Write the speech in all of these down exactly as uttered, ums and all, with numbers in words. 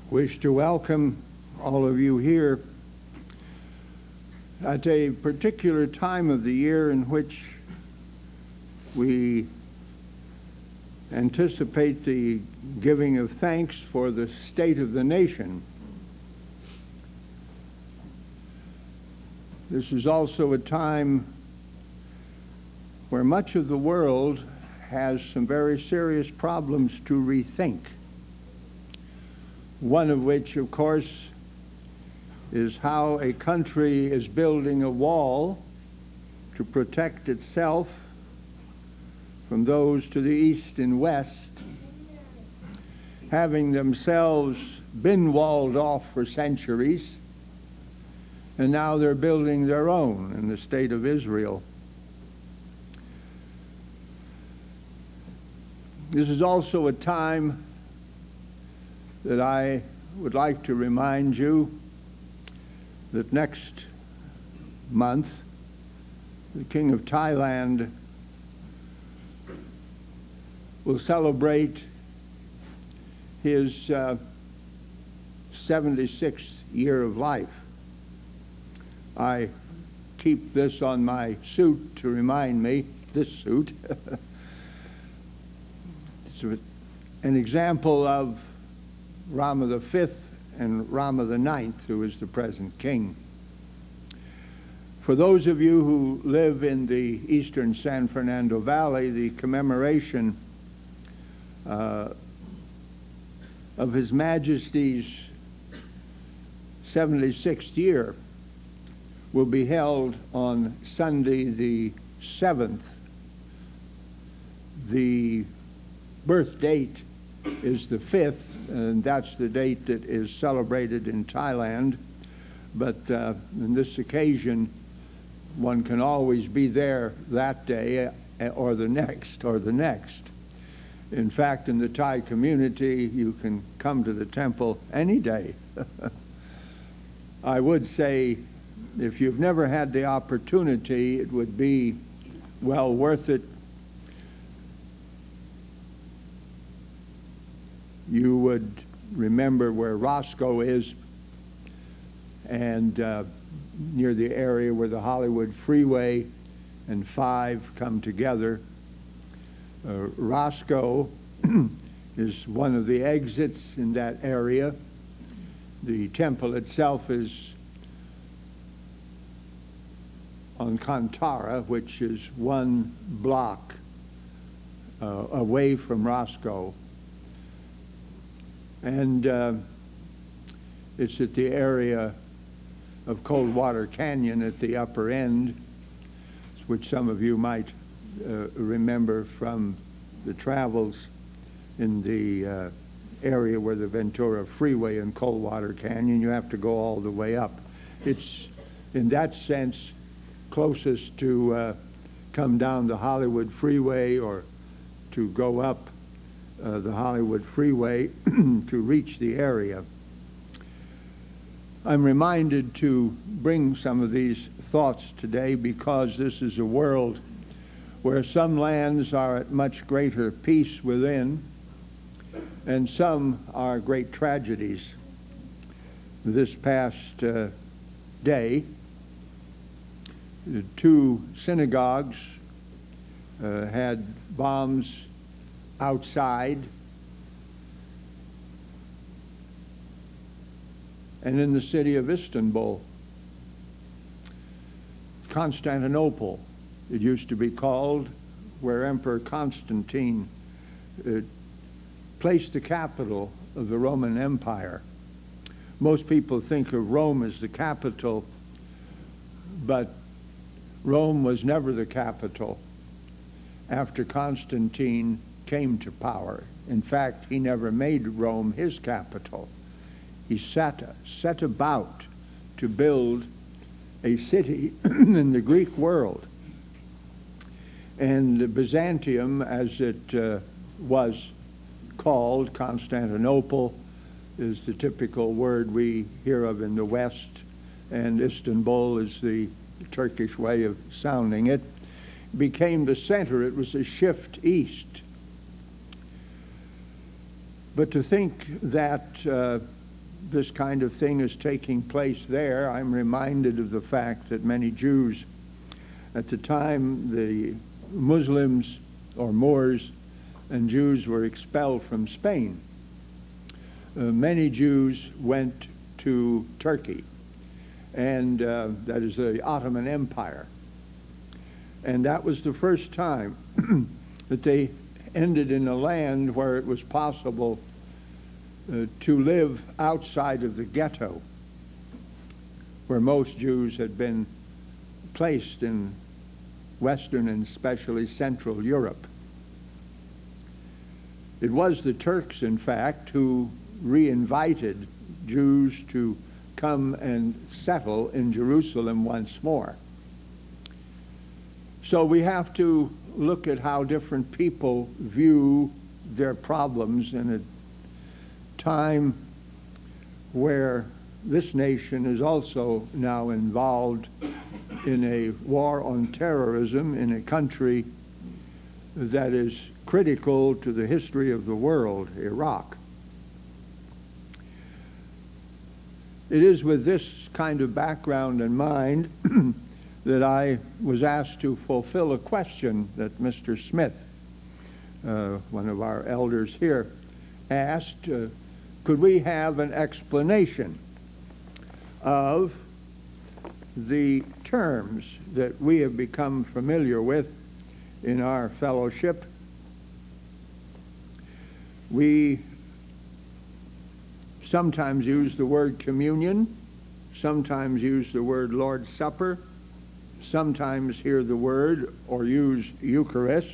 Wish to welcome all of you here at a particular time of the year in which we anticipate the giving of thanks for the state of the nation. This is also a time where much of the world has some very serious problems to rethink. One of which, of course, is how a country is building a wall to protect itself from those to the east and west, having themselves been walled off for centuries, and now they're building their own in the state of Israel. This is also a time that I would like to remind you that next month the King of Thailand will celebrate his uh, seventy-sixth year of life. I keep this on my suit to remind me, this suit. It's an example of Rama the Fifth and Rama the Ninth, who is the present king. For those of you who live in the eastern San Fernando Valley, the commemoration uh, of His Majesty's seventy-sixth year will be held on Sunday the seventh. The birth date is the fifth, and that's the date that is celebrated in Thailand. But uh, on this occasion, one can always be there that day uh, or the next or the next. In fact, in the Thai community, you can come to the temple any day. I would say, if you've never had the opportunity, it would be well worth it. You would remember where Roscoe is, and uh, near the area where the Hollywood Freeway and five come together. Uh, Roscoe is one of the exits in that area. The temple itself is on Kantara, which is one block uh, away from Roscoe. And uh, it's at the area of Coldwater Canyon at the upper end, which some of you might uh, remember from the travels in the uh, area where the Ventura Freeway and Coldwater Canyon. You have to go all the way up. It's, in that sense, closest to uh, come down the Hollywood Freeway or to go up Uh, the Hollywood Freeway to reach the area. I'm reminded to bring some of these thoughts today because this is a world where some lands are at much greater peace within and some are great tragedies. This past uh, day, the two synagogues uh, had bombs outside, and in the city of Istanbul, Constantinople, it used to be called, where Emperor Constantine uh, placed the capital of the Roman Empire. Most people think of Rome as the capital, but Rome was never the capital after Constantine came to power. In fact, he never made Rome his capital. He set, set about to build a city in the Greek world. And Byzantium, as it uh, was called, Constantinople, is the typical word we hear of in the West, and Istanbul is the Turkish way of sounding it, became the center. It was a shift east. But to think that uh, this kind of thing is taking place there, I'm reminded of the fact that many Jews, at the time the Muslims or Moors and Jews were expelled from Spain, uh, many Jews went to Turkey, and uh, that is the Ottoman Empire. And that was the first time that they ended in a land where it was possible uh, to live outside of the ghetto, where most Jews had been placed in Western and especially Central Europe. It was the Turks, in fact, who re-invited Jews to come and settle in Jerusalem once more. So we have to look at how different people view their problems in a time where this nation is also now involved in a war on terrorism in a country that is critical to the history of the world, Iraq. It is with this kind of background in mind that I was asked to fulfill a question that Mister Smith, uh, one of our elders here, asked. Uh, could we have an explanation of the terms that we have become familiar with in our fellowship? We sometimes use the word communion, sometimes use the word Lord's Supper, sometimes hear the word or use Eucharist.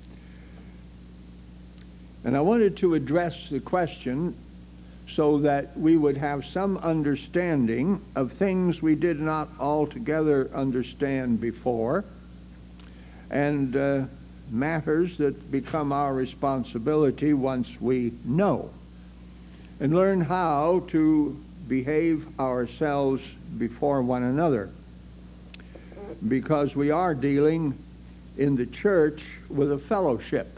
And I wanted to address the question so that we would have some understanding of things we did not altogether understand before, and uh, matters that become our responsibility once we know, and learn how to behave ourselves before one another, because we are dealing in the church with a fellowship.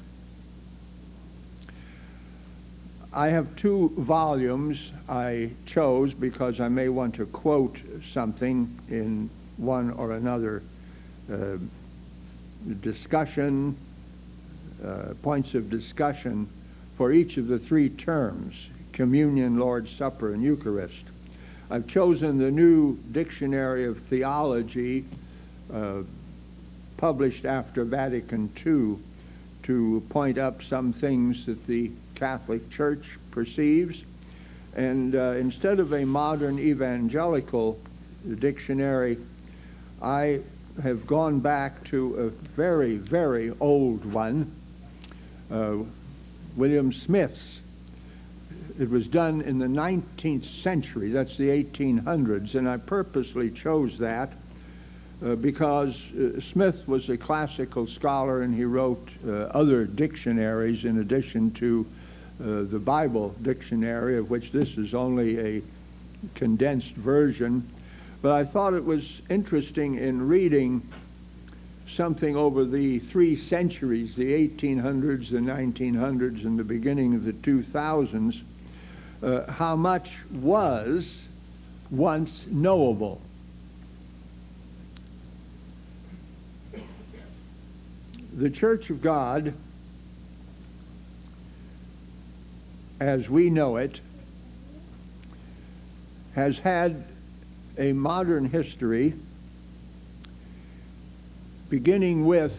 I have two volumes I chose because I may want to quote something in one or another uh, discussion, uh, points of discussion for each of the three terms: communion, Lord's Supper, and Eucharist. I've chosen the New Dictionary of Theology, uh, published after Vatican Two, to point up some things that the Catholic Church perceives. And uh, instead of a modern evangelical dictionary, I have gone back to a very, very old one, uh, William Smith's. It was done in the nineteenth century, that's the eighteen hundreds, and I purposely chose that uh, because uh, Smith was a classical scholar, and he wrote uh, other dictionaries in addition to uh, the Bible dictionary, of which this is only a condensed version. But I thought it was interesting in reading something over the three centuries, the eighteen hundreds, the nineteen hundreds, and the beginning of the two thousands, uh, how much was once knowable. The Church of God, as we know it, has had a modern history beginning with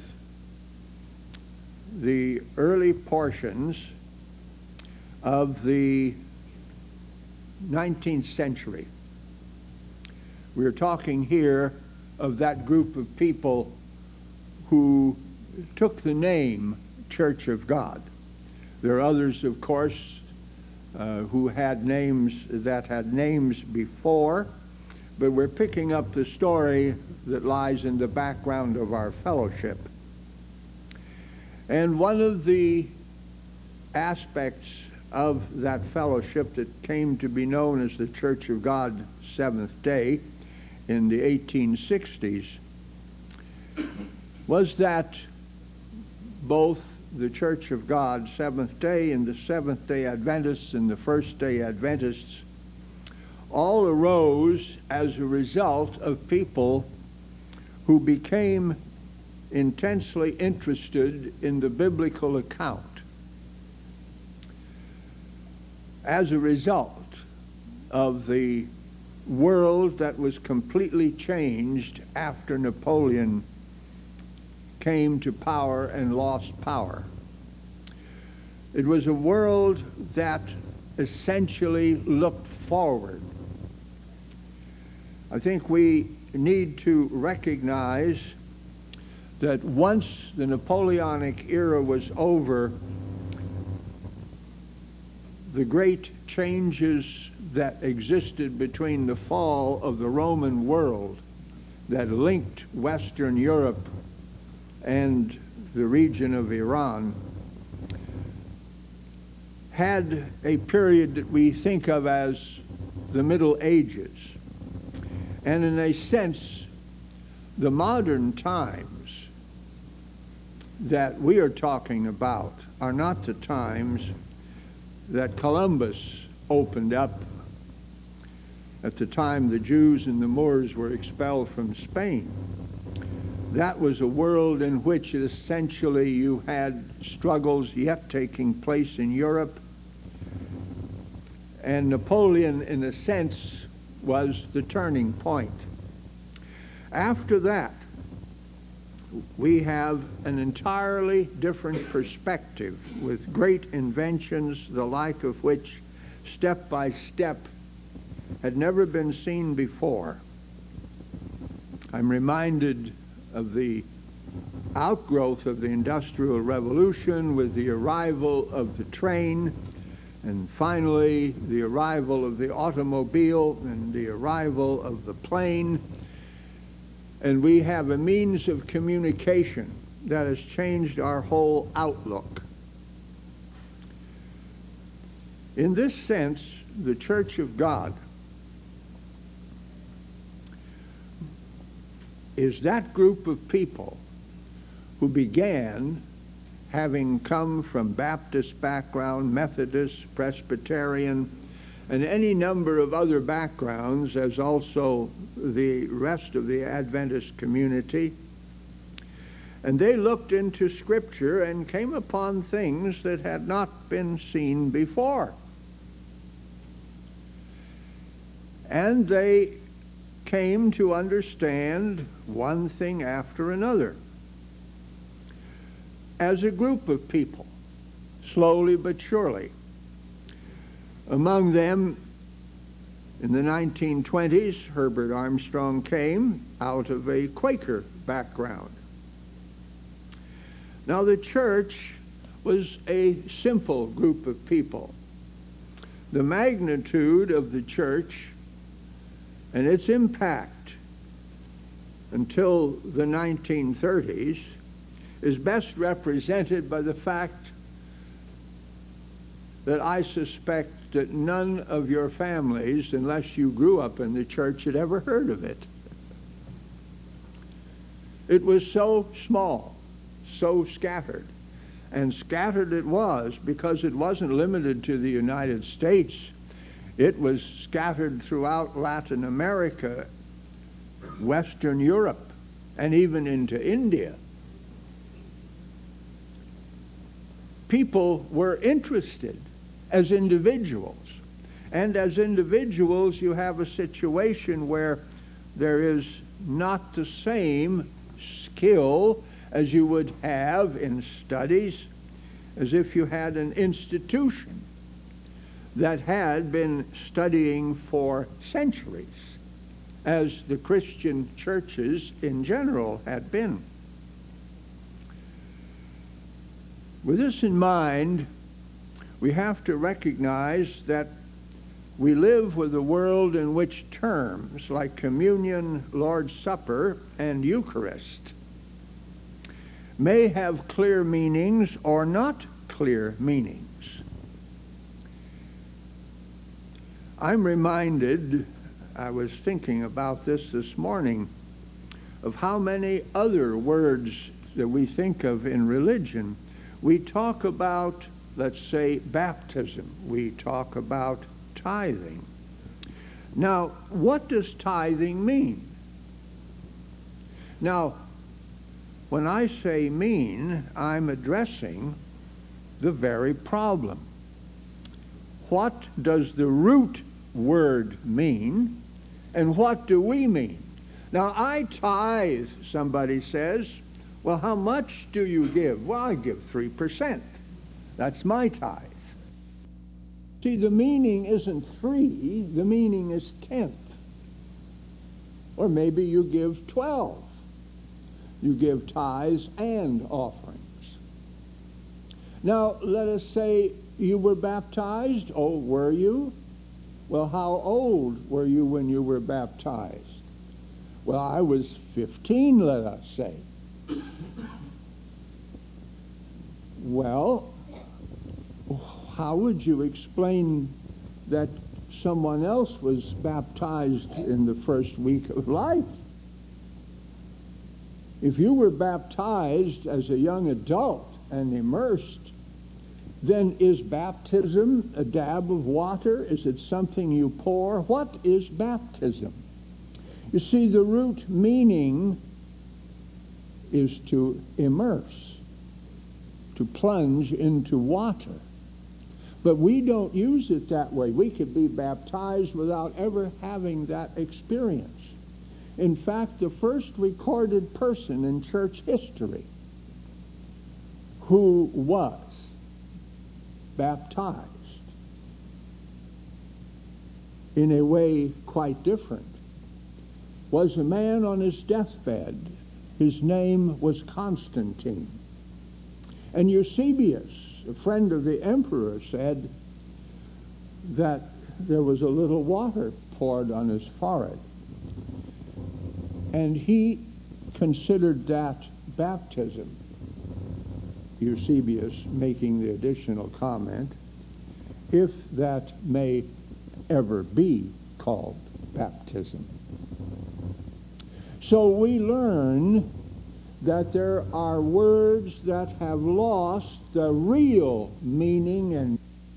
the early portions of the nineteenth century. We're talking here of that group of people who took the name Church of God. There are others, of course, uh, who had names that had names before, but we're picking up the story that lies in the background of our fellowship. And one of the aspects of that fellowship that came to be known as the Church of God Seventh-day in the eighteen sixties was that both the Church of God Seventh-day and the Seventh-day Adventists and the First-day Adventists all arose as a result of people who became intensely interested in the biblical account. As a result of the world that was completely changed after Napoleon came to power and lost power. It was a world that essentially looked forward. I think we need to recognize that once the Napoleonic era was over, the great changes that existed between the fall of the Roman world that linked Western Europe and the region of Iran had a period that we think of as the Middle Ages. And in a sense, the modern times that we are talking about are not the times that Columbus opened up at the time the Jews and the Moors were expelled from Spain. That was a world in which essentially you had struggles yet taking place in Europe. And Napoleon, in a sense, was the turning point. After that, we have an entirely different perspective with great inventions, the like of which, step by step, had never been seen before. I'm reminded of the outgrowth of the Industrial Revolution with the arrival of the train, and finally the arrival of the automobile and the arrival of the plane. And we have a means of communication that has changed our whole outlook. In this sense, the Church of God is that group of people who began, having come from Baptist background, Methodist, Presbyterian, and any number of other backgrounds, as also the rest of the Adventist community. And they looked into Scripture and came upon things that had not been seen before. And they came to understand one thing after another. As a group of people, slowly but surely. Among them, in the nineteen twenties, Herbert Armstrong came out of a Quaker background. Now, the church was a simple group of people. The magnitude of the church and its impact until the nineteen thirties is best represented by the fact that I suspect that none of your families, unless you grew up in the church, had ever heard of it. It was so small, so scattered. And scattered it was because it wasn't limited to the United States. It was scattered throughout Latin America, Western Europe, and even into India. People were interested as individuals. And as individuals, you have a situation where there is not the same skill as you would have in studies as if you had an institution that had been studying for centuries, as the Christian churches in general had been. With this in mind, we have to recognize that we live with a world in which terms like communion, Lord's Supper, and Eucharist may have clear meanings or not clear meanings. I'm reminded, I was thinking about this this morning, of how many other words that we think of in religion. We talk about, let's say, baptism. We talk about tithing. Now, what does tithing mean? Now, when I say mean, I'm addressing the very problem. What does the root word mean, and what do we mean? Now, I tithe, somebody says. Well, how much do you give? Well, I give three percent. That's my tithe. See, the meaning isn't three, the meaning is tenth. Or maybe you give twelve. You give tithes and offerings. Now, let us say you were baptized. Oh, were you? Well, how old were you when you were baptized? Well, I was fifteen, let us say. Well, how would you explain that someone else was baptized in the first week of life? If you were baptized as a young adult and immersed, then is baptism a dab of water? Is it something you pour? What is baptism? You see, the root meaning is to immerse, to plunge into water. But we don't use it that way. We could be baptized without ever having that experience. In fact, the first recorded person in church history who was baptized in a way quite different was a man on his deathbed. His name was Constantine. And Eusebius, a friend of the emperor, said that there was a little water poured on his forehead. And he considered that baptism. Eusebius making the additional comment, if that may ever be called baptism. So we learn that there are words that have lost the real meaning, and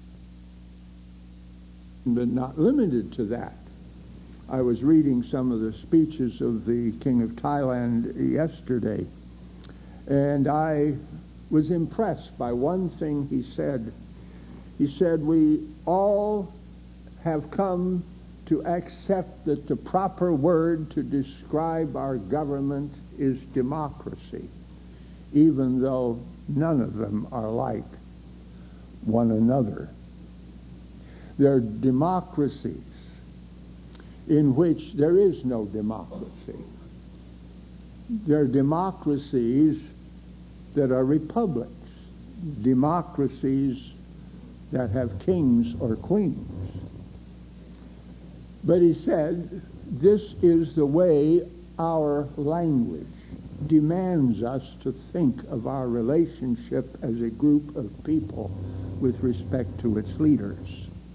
but not limited to that. I was reading some of the speeches of the King of Thailand yesterday, and I was impressed by one thing he said. He said, we all have come to accept that the proper word to describe our government is democracy, even though none of them are like one another. There are democracies in which there is no democracy. There are democracies that are republics, democracies that have kings or queens. But he said, this is the way our language demands us to think of our relationship as a group of people with respect to its leaders.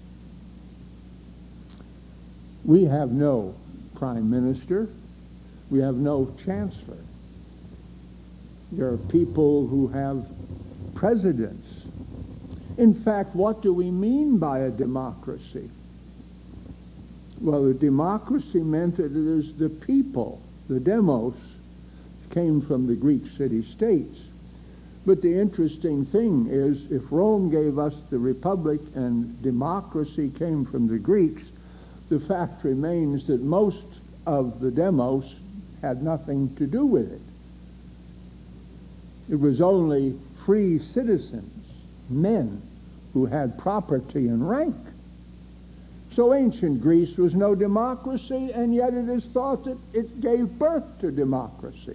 We have no prime minister. We have no chancellor. There are people who have presidents. In fact, what do we mean by a democracy? Well, the democracy meant that it is the people. The demos came from the Greek city-states. But the interesting thing is, if Rome gave us the republic and democracy came from the Greeks, the fact remains that most of the demos had nothing to do with it. It was only free citizens, men, who had property and rank. So ancient Greece was no democracy, and yet it is thought that it gave birth to democracy.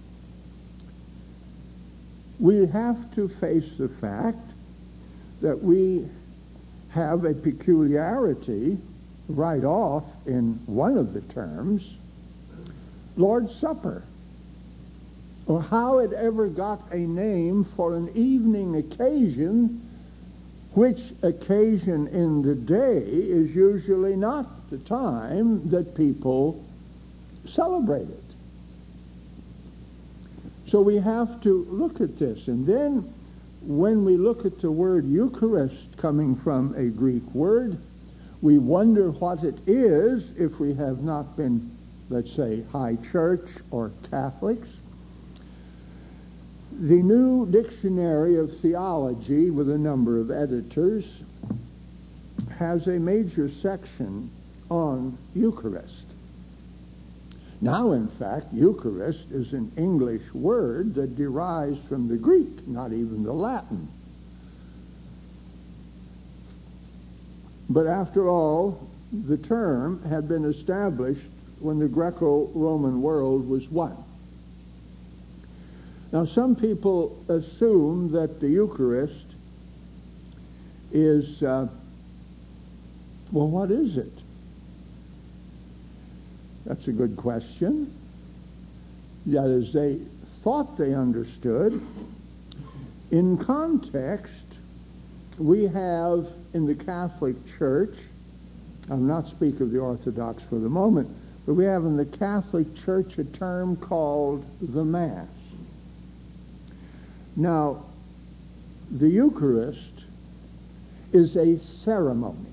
We have to face the fact that we have a peculiarity right off in one of the terms, Lord's Supper, or how it ever got a name for an evening occasion, which occasion in the day is usually not the time that people celebrate it. So we have to look at this. And then when we look at the word Eucharist coming from a Greek word, We wonder what it is if we have not been, let's say, high church or Catholics. The New Dictionary of Theology, with a number of editors, has a major section on Eucharist. Now, in fact, Eucharist is an English word that derives from the Greek, not even the Latin. But after all, the term had been established when the Greco-Roman world was one. Now, some people assume that the Eucharist is, uh, well, what is it? That's a good question. That is, they thought they understood. In context, we have in the Catholic Church, I'll not speak of the Orthodox for the moment, but we have in the Catholic Church a term called the Mass. Now, the Eucharist is a ceremony.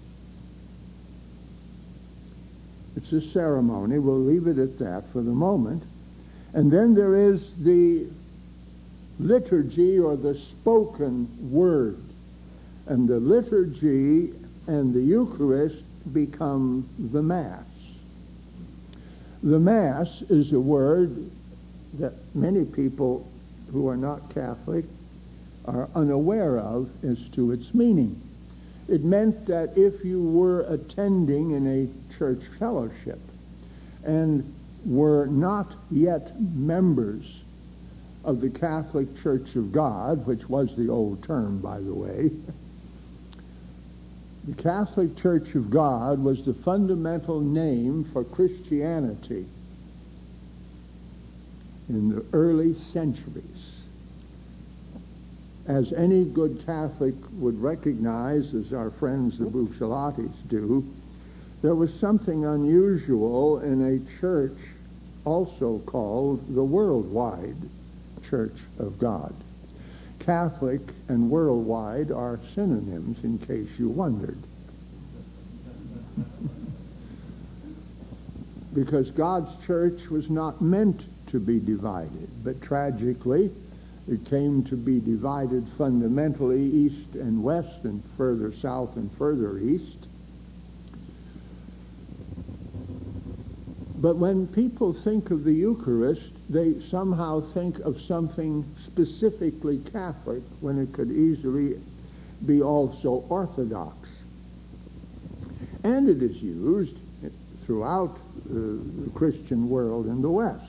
It's a ceremony. We'll leave it at that for the moment. And then there is the liturgy, or the spoken word. And the liturgy and the Eucharist become the Mass. The Mass is a word that many people who are not Catholic are unaware of as to its meaning. It meant that if you were attending in a church fellowship and were not yet members of the Catholic Church of God, which was the old term, by the way, the Catholic Church of God was the fundamental name for Christianity in the early centuries. As any good Catholic would recognize, as our friends the Bucciolatis do, there was something unusual in a church also called the Worldwide Church of God. Catholic and worldwide are synonyms, in case you wondered. Because God's church was not meant to be divided, but tragically, it came to be divided fundamentally east and west and further south and further east. But when people think of the Eucharist, they somehow think of something specifically Catholic when it could easily be also Orthodox. And it is used throughout uh, the Christian world in the West.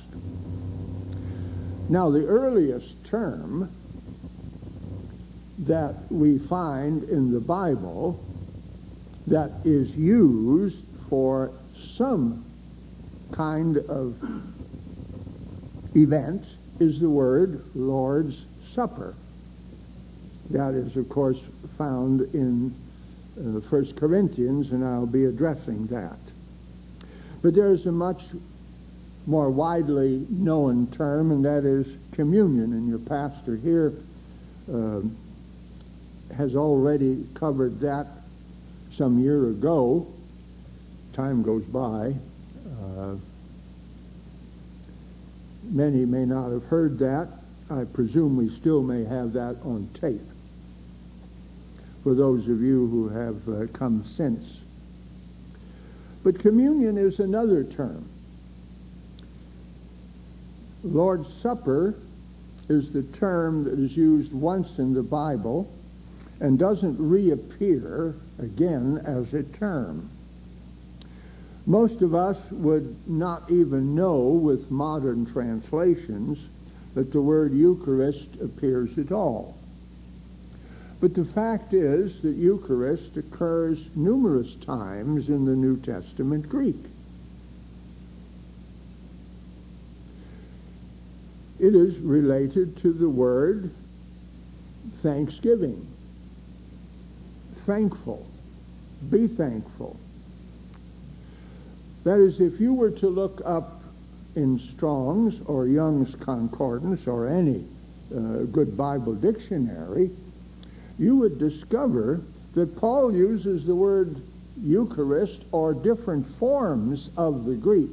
Now, the earliest term that we find in the Bible that is used for some kind of event is the word Lord's Supper. That is, of course, found in uh, First Corinthians, and I'll be addressing that. But there is a much more widely known term, and that is communion, and your pastor here uh, has already covered that some year ago. Time goes by. Uh, many may not have heard that. I presume we still may have that on tape for those of you who have uh, come since. But communion is another term. Lord's Supper is the term that is used once in the Bible and doesn't reappear again as a term. Most of us would not even know with modern translations that the word Eucharist appears at all. But the fact is that Eucharist occurs numerous times in the New Testament Greek. It is related to the word thanksgiving, thankful, be thankful. That is, if you were to look up in Strong's or Young's Concordance or any uh, good Bible dictionary, you would discover that Paul uses the word Eucharist or different forms of the Greek.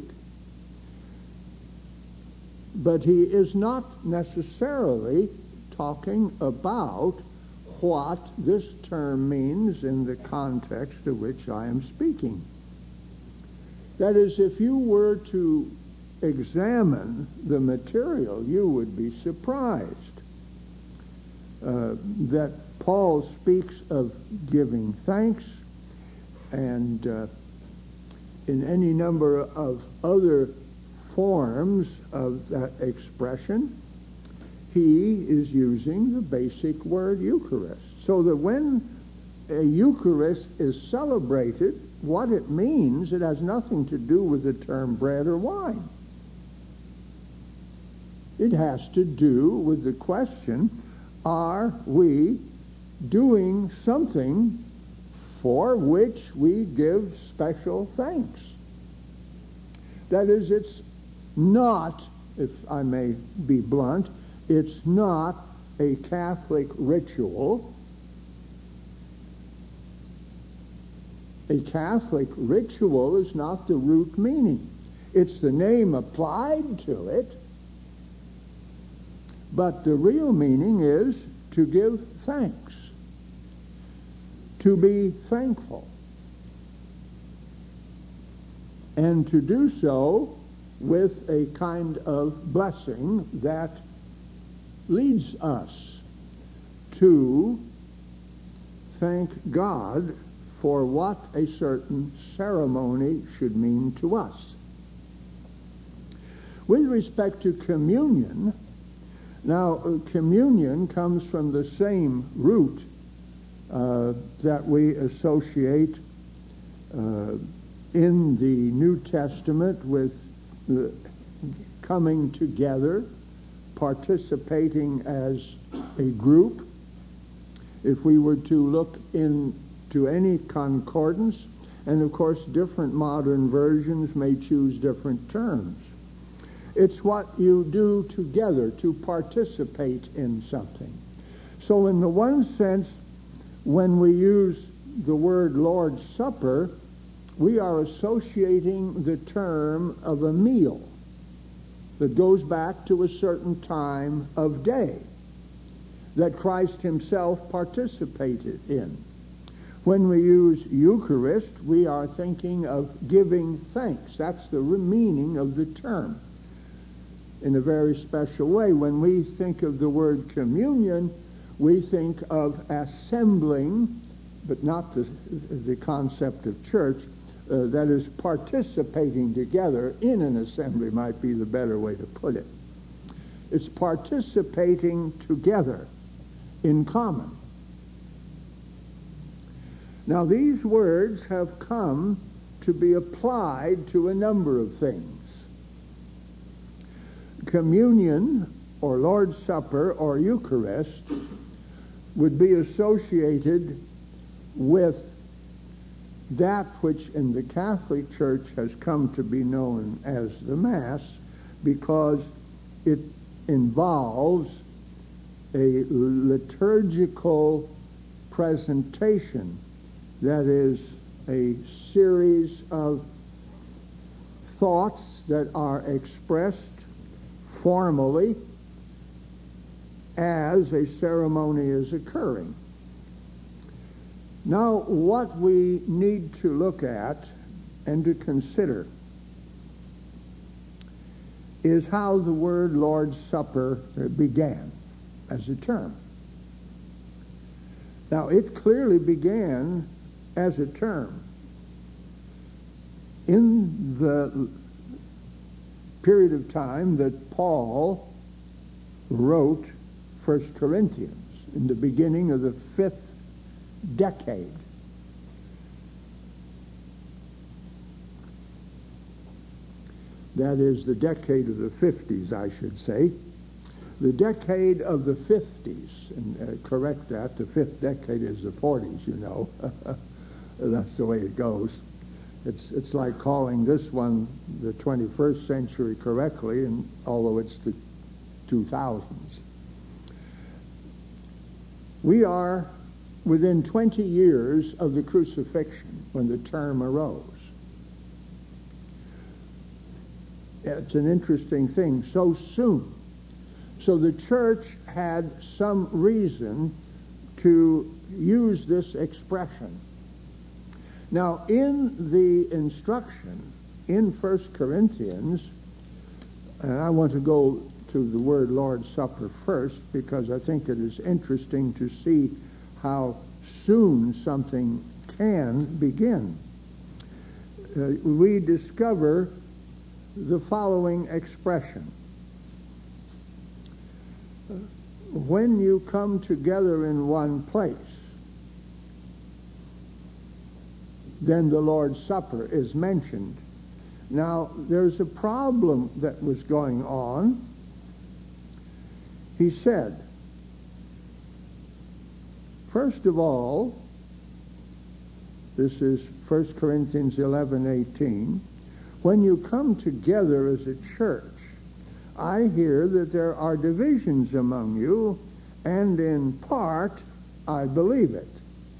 But he is not necessarily talking about what this term means in the context of which I am speaking. That is, if you were to examine the material, you would be surprised uh, that Paul speaks of giving thanks, and uh, in any number of other forms of that expression, he is using the basic word Eucharist. So that when a Eucharist is celebrated, what it means, it has nothing to do with the term bread or wine. It has to do with the question, are we doing something for which we give special thanks? That is, it's not, if I may be blunt, it's not a Catholic ritual. A Catholic ritual is not the root meaning. It's the name applied to it, but the real meaning is to give thanks, to be thankful, and to do so with a kind of blessing that leads us to thank God for what a certain ceremony should mean to us. With respect to communion, now uh, communion comes from the same root uh, that we associate uh, in the New Testament with the coming together, participating as a group. If we were to look into any concordance, and of course different modern versions may choose different terms, it's what you do together to participate in something. So in the one sense, when we use the word Lord's Supper, we are associating the term of a meal that goes back to a certain time of day that Christ himself participated in. When we use Eucharist, we are thinking of giving thanks. That's the meaning of the term in a very special way. When we think of the word communion, we think of assembling, but not the, the concept of church, uh, that is participating together in an assembly might be the better way to put it. It's participating together in common. Now these words have come to be applied to a number of things. Communion, or Lord's Supper, or Eucharist would be associated with that which in the Catholic Church has come to be known as the Mass, because it involves a liturgical presentation, that is, a series of thoughts that are expressed formally as a ceremony is occurring. Now, what we need to look at and to consider is how the word Lord's Supper began as a term. Now, it clearly began as a term in the period of time that Paul wrote First Corinthians, in the beginning of the fifth decade. That is the decade of the fifties, I should say. The decade of the fifties, and uh, correct that, the fifth decade is the forties, you know. That's the way it goes. It's it's like calling this one the twenty-first century correctly, and although it's the two thousands. We are within twenty years of the crucifixion. when the term arose. It's an interesting thing, so soon. So the church had some reason to use this expression. Now, in the instruction in First Corinthians, and I want to go to the word Lord's Supper first because I think it is interesting to see how soon something can begin. Uh, we discover the following expression. When you come together in one place, then the Lord's Supper is mentioned. Now, there's a problem that was going on. He said, first of all, this is First Corinthians eleven eighteen, when you come together as a church, I hear that there are divisions among you, and in part, I believe it.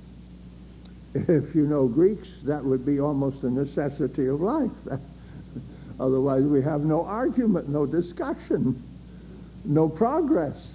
If you know Greeks, that would be almost a necessity of life. Otherwise, we have no argument, no discussion, no progress.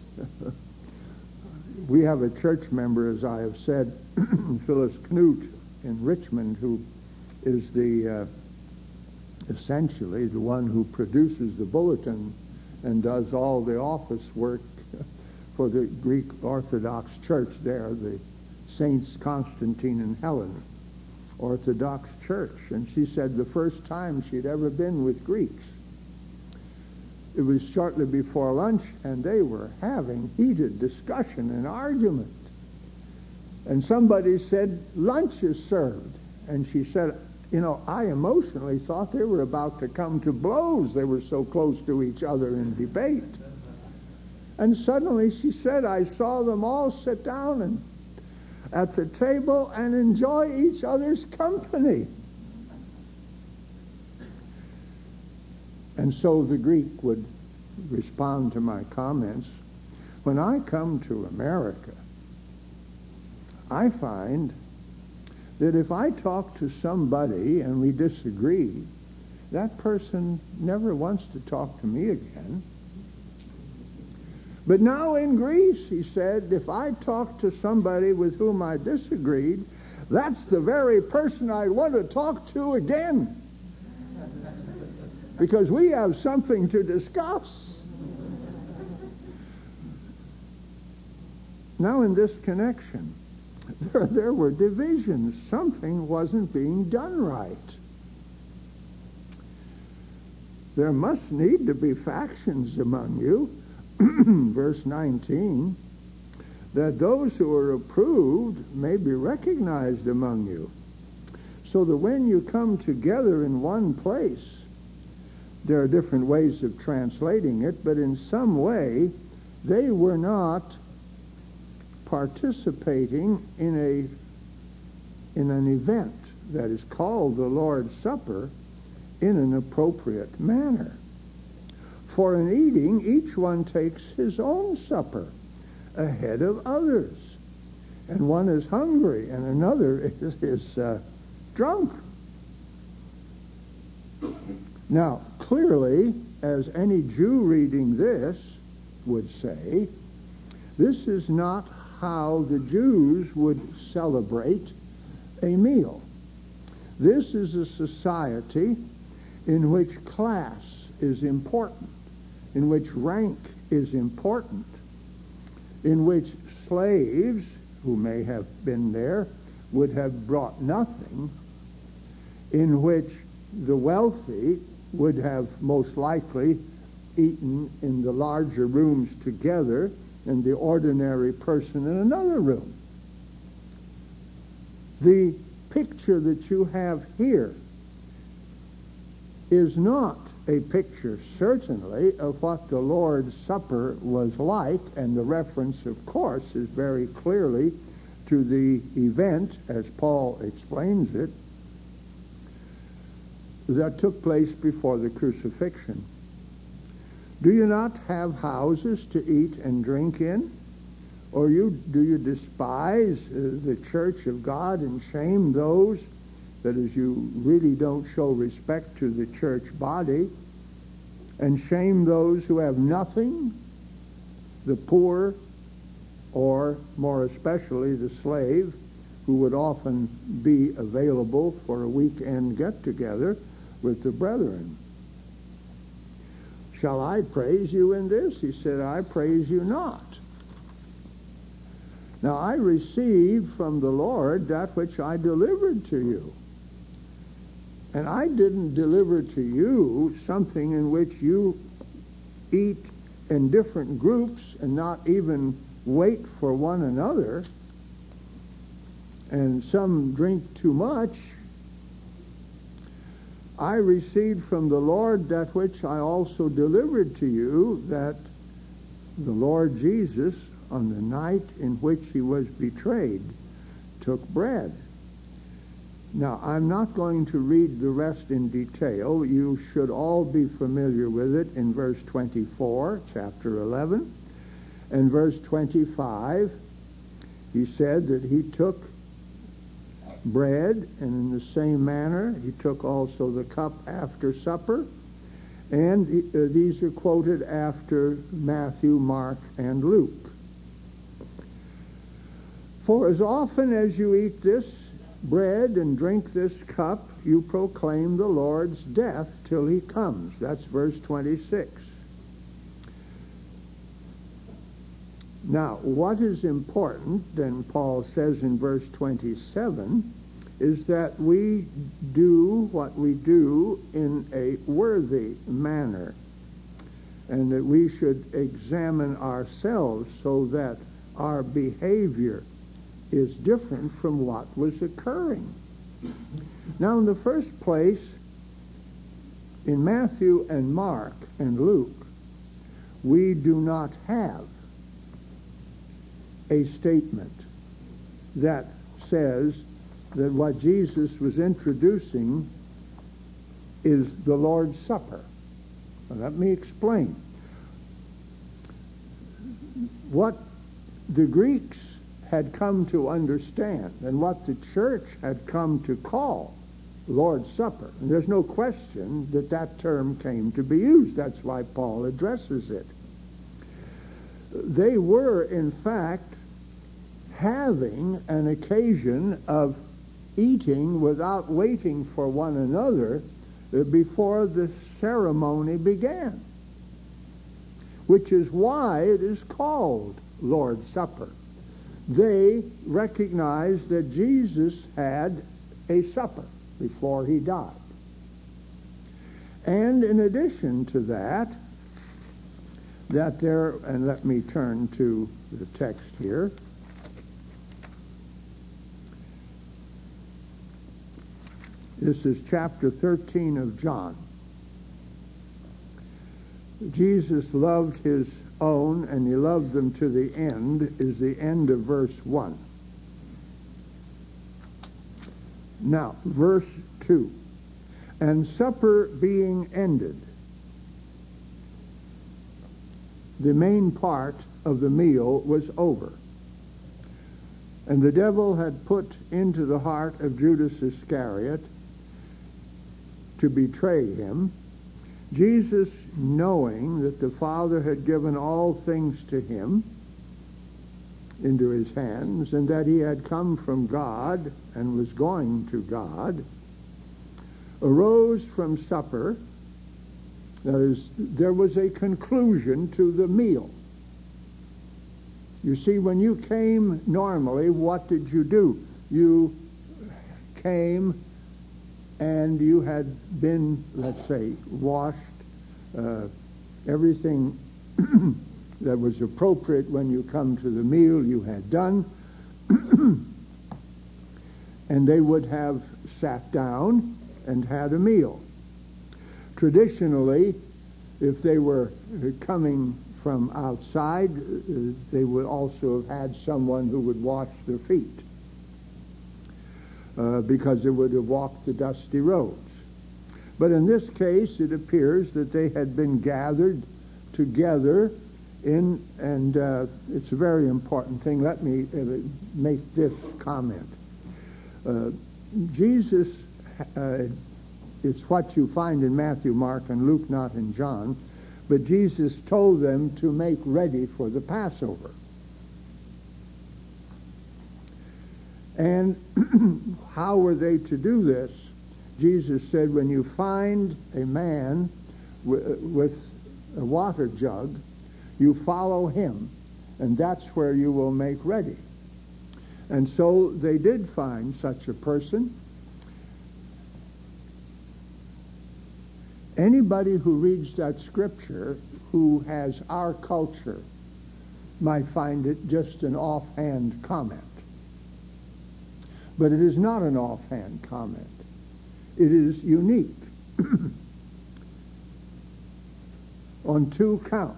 We have a church member, as I have said, Phyllis Knut in Richmond, who is the uh, essentially the one who produces the bulletin and does all the office work for the Greek Orthodox Church there, the Saints Constantine and Helen Orthodox Church. And she said the first time she'd ever been with Greeks, it was shortly before lunch, and they were having heated discussion and argument. And somebody said, lunch is served. And she said, you know, I emotionally thought they were about to come to blows. They were so close to each other in debate. And suddenly she said, I saw them all sit down and at the table and enjoy each other's company. And so the Greek would respond to my comments. When I come to America, I find that if I talk to somebody and we disagree, that person never wants to talk to me again. But now in Greece, he said, if I talk to somebody with whom I disagreed, that's the very person I want to talk to again. Because we have something to discuss. Now in this connection, there, there were divisions. Something wasn't being done right. There must need to be factions among you. Verse nineteen, that those who are approved may be recognized among you. So that when you come together in one place, there are different ways of translating it, but in some way, they were not participating in a in an event that is called the Lord's Supper in an appropriate manner. For in eating, each one takes his own supper ahead of others. And one is hungry, and another is, is uh, drunk. Now, clearly, as any Jew reading this would say, this is not how the Jews would celebrate a meal. This is a society in which class is important, in which rank is important, in which slaves, who may have been there, would have brought nothing, in which the wealthy would have most likely eaten in the larger rooms together and the ordinary person in another room. The picture that you have here is not a picture, certainly, of what the Lord's Supper was like, and the reference, of course, is very clearly to the event, as Paul explains it, that took place before the crucifixion. Do you not have houses to eat and drink in? Or you do you despise uh, the church of God and shame those that is, you really don't show respect to the church body and shame those who have nothing, the poor, or more especially the slave, who would often be available for a weekend get-together with the brethren. Shall I praise you in this? He said, I praise you not. Now I received from the Lord that which I delivered to you. And I didn't deliver to you something in which you eat in different groups and not even wait for one another, and some drink too much. I received from the Lord that which I also delivered to you, that the Lord Jesus, on the night in which he was betrayed, took bread. Now, I'm not going to read the rest in detail. You should all be familiar with it in verse twenty-four, chapter eleven. And verse twenty-five, he said that he took bread, and in the same manner he took also the cup after supper. And uh, these are quoted after Matthew, Mark, and Luke. For as often as you eat this bread and drink this cup, you proclaim the Lord's death till he comes. That's verse twenty-six. Now, what is important, then Paul says in verse twenty-seven, is that we do what we do in a worthy manner, and that we should examine ourselves so that our behavior is different from what was occurring. Now, in the first place, in Matthew and Mark and Luke, we do not have a statement that says that what Jesus was introducing is the Lord's Supper. Now, let me explain. What the Greeks had come to understand and what the church had come to call Lord's Supper, and there's no question that that term came to be used. That's why Paul addresses it. They were, in fact, having an occasion of eating without waiting for one another before the ceremony began, which is why it is called Lord's Supper. They recognized that Jesus had a supper before he died. And in addition to that, that there, and let me turn to the text here. This is chapter thirteen of John. Jesus loved his own, and he loved them to the end, is the end of verse one. Now, verse two. And supper being ended, the main part of the meal was over. And the devil had put into the heart of Judas Iscariot to betray him. Jesus, knowing that the Father had given all things to him into his hands, and that he had come from God and was going to God, arose from supper. That is, there was a conclusion to the meal. You see, when you came normally, what did you do? You came and you had been, let's say, washed, uh, everything that was appropriate when you come to the meal you had done, and they would have sat down and had a meal. Traditionally, if they were coming from outside, uh, they would also have had someone who would wash their feet, uh, because they would have walked the dusty roads. But in this case, it appears that they had been gathered together in, and uh, it's a very important thing. Let me uh, make this comment. Uh, Jesus uh, it's what you find in Matthew, Mark, and Luke, not in John. But Jesus told them to make ready for the Passover. And how were they to do this? Jesus said, when you find a man w- with a water jug, you follow him, and that's where you will make ready. And so they did find such a person. Anybody who reads that scripture who has our culture might find it just an offhand comment. But it is not an offhand comment. It is unique on two counts.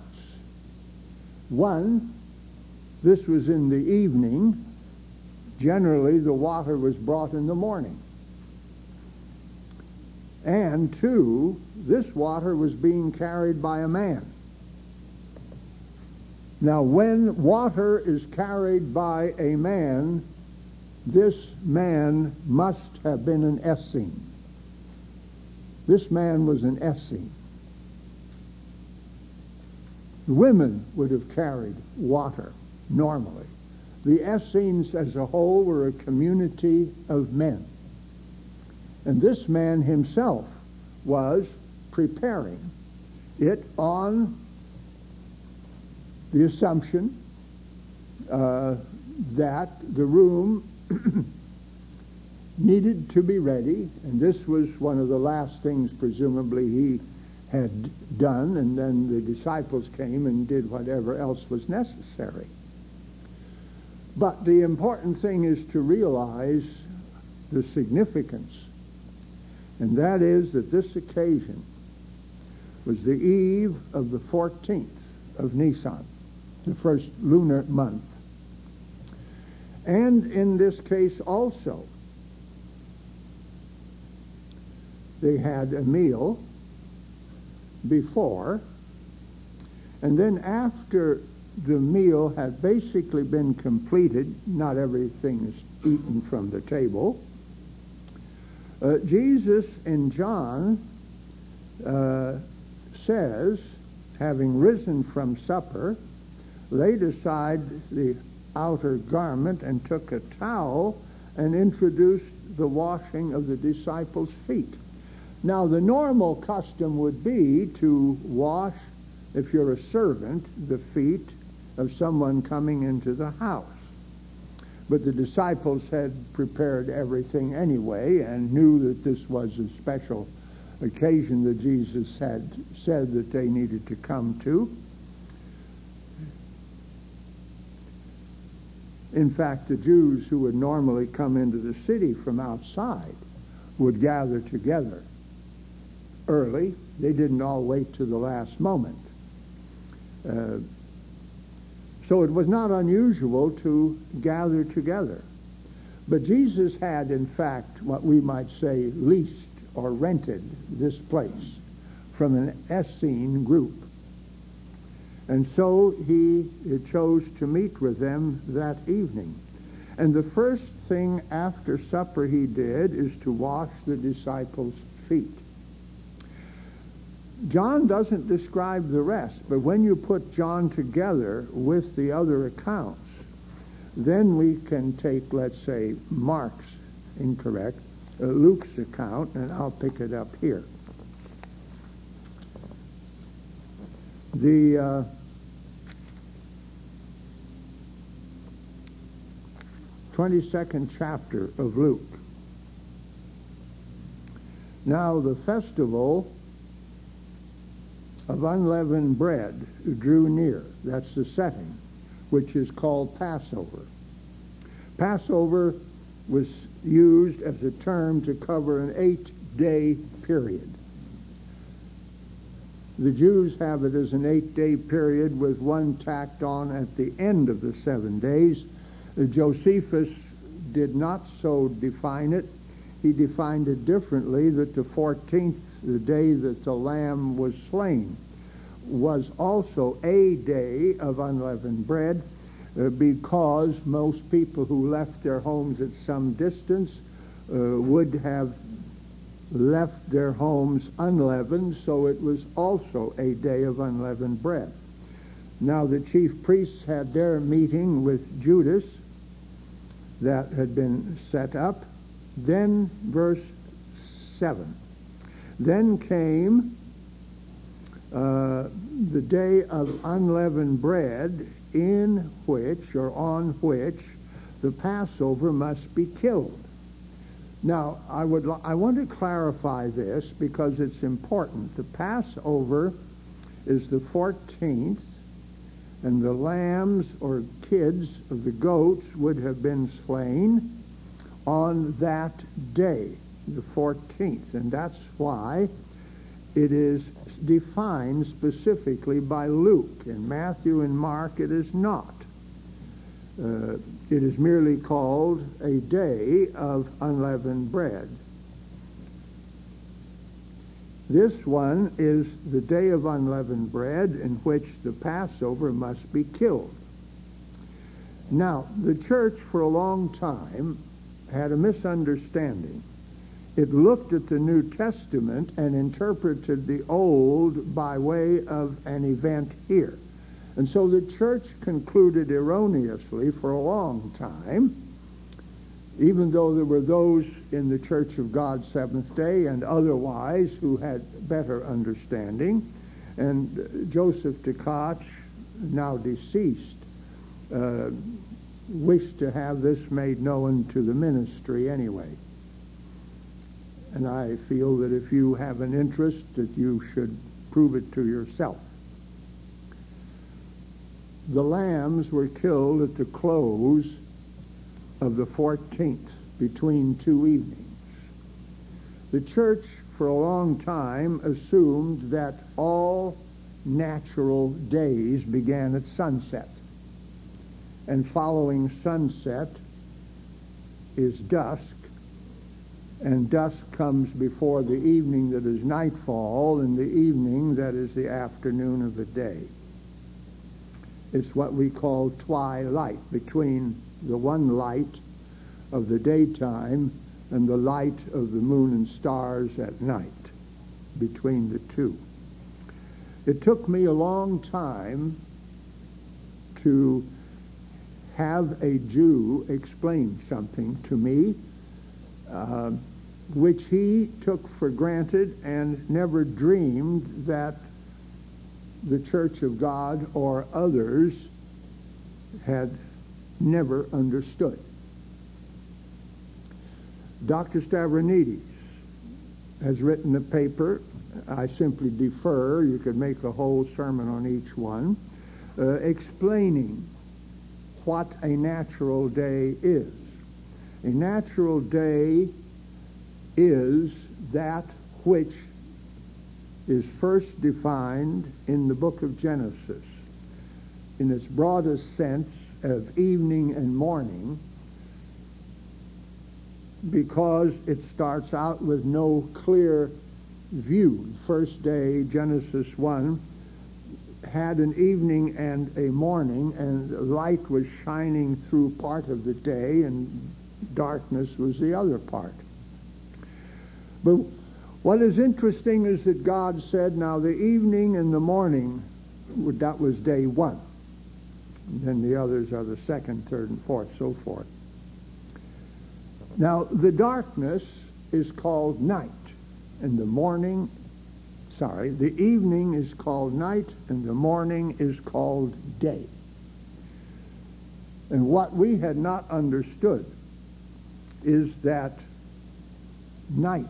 One, this was in the evening. Generally, the water was brought in the morning. And two, this water was being carried by a man. Now, when water is carried by a man, this man must have been an Essene. This man was an Essene. Women would have carried water normally. The Essenes as a whole were a community of men. And this man himself was preparing it on the assumption uh, that the room needed to be ready, and this was one of the last things presumably he had done, and then the disciples came and did whatever else was necessary. But the important thing is to realize the significance, and that is that this occasion was the eve of the fourteenth of Nisan, the first lunar month. And in this case also, they had a meal before, and then after the meal had basically been completed, not everything is eaten from the table, uh, Jesus in John uh, says, having risen from supper, laid aside the outer garment and took a towel and introduced the washing of the disciples' feet. Now, the normal custom would be to wash, if you're a servant, the feet of someone coming into the house. But the disciples had prepared everything anyway and knew that this was a special occasion that Jesus had said that they needed to come to. In fact, the Jews who would normally come into the city from outside would gather together early. They didn't all wait to the last moment. Uh, so it was not unusual to gather together. But Jesus had, in fact, what we might say, leased or rented this place from an Essene group. And so he chose to meet with them that evening. And the first thing after supper he did is to wash the disciples' feet. John doesn't describe the rest, but when you put John together with the other accounts, then we can take, let's say, Mark's, incorrect, uh, Luke's account, and I'll pick it up here. The uh, twenty-second chapter of Luke. Now the festival of unleavened bread drew near. That's the setting, which is called Passover. Passover was used as a term to cover an eight-day period. The Jews have it as an eight-day period with one tacked on at the end of the seven days. Josephus did not so define it. He defined it differently, that the fourteenth, the day that the lamb was slain, was also a day of unleavened bread, uh, because most people who left their homes at some distance uh, would have left their homes unleavened, so it was also a day of unleavened bread. Now the chief priests had their meeting with Judas that had been set up. Then, verse seven, then came uh, the day of unleavened bread, in which, or on which, the Passover must be killed. Now, I would I want to clarify this because it's important. The Passover is the fourteenth, and the lambs or kids of the goats would have been slain on that day, the fourteenth. And that's why it is defined specifically by Luke. In Matthew and Mark it is not. Uh, it is merely called a day of unleavened bread. This one is the day of unleavened bread in which the Passover must be killed. Now, the church for a long time had a misunderstanding. It looked at the New Testament and interpreted the Old by way of an event here. And so the church concluded erroneously for a long time, even though there were those in the Church of God Seventh Day and otherwise who had better understanding. And Joseph Tkach, now deceased, uh, wished to have this made known to the ministry anyway. And I feel that if you have an interest, that you should prove it to yourself. The lambs were killed at the close of the fourteenth, between two evenings. The church for a long time assumed that all natural days began at sunset, and following sunset is dusk, and dusk comes before the evening that is nightfall, and the evening that is the afternoon of the day. It's what we call twilight, between the one light of the daytime and the light of the moon and stars at night, between the two. It took me a long time to have a Jew explain something to me, uh, which he took for granted and never dreamed that the Church of God or others had never understood. Doctor Stavronidis has written a paper. I simply defer. You could make a whole sermon on each one, uh, explaining what a natural day is. A natural day is that which is first defined in the book of Genesis in its broadest sense of evening and morning, because it starts out with no clear view. First day, Genesis one, had an evening and a morning, and light was shining through part of the day and darkness was the other part. But what is interesting is that God said, now the evening and the morning, that was day one. And then the others are the second, third, and fourth, so forth. Now, the darkness is called night, and the morning, sorry, the evening is called night, and the morning is called day. And what we had not understood is that night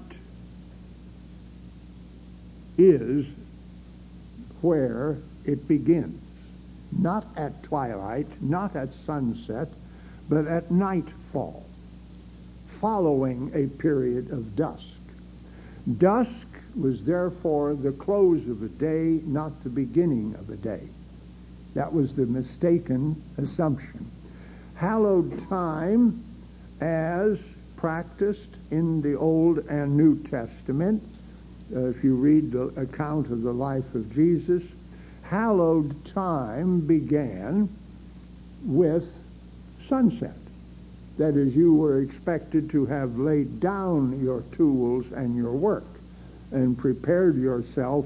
is where it begins. Not at twilight, not at sunset, but at nightfall, following a period of dusk. Dusk was therefore the close of a day, not the beginning of a day. That was the mistaken assumption. Hallowed time, as practiced in the Old and New Testament, uh, if you read the account of the life of Jesus, hallowed time began with sunset. That is, you were expected to have laid down your tools and your work and prepared yourself